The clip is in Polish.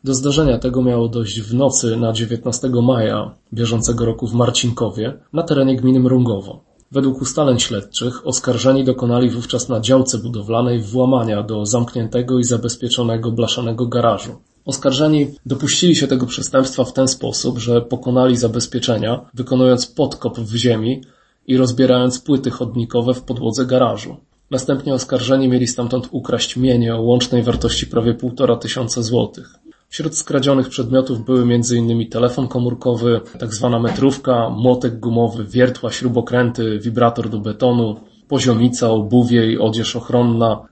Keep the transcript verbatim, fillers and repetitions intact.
Do zdarzenia tego miało dojść w nocy na dziewiętnastego maja bieżącego roku w Marcinkowie na terenie gminy Mrągowo. Według ustaleń śledczych oskarżeni dokonali wówczas na działce budowlanej włamania do zamkniętego i zabezpieczonego blaszanego garażu. Oskarżeni dopuścili się tego przestępstwa w ten sposób, że pokonali zabezpieczenia, wykonując podkop w ziemi i rozbierając płyty chodnikowe w podłodze garażu. Następnie oskarżeni mieli stamtąd ukraść mienie o łącznej wartości prawie półtora tysiąca złotych. Wśród skradzionych przedmiotów były między innymi telefon komórkowy, tak zwana metrówka, młotek gumowy, wiertła, śrubokręty, wibrator do betonu, poziomica, obuwie i odzież ochronna,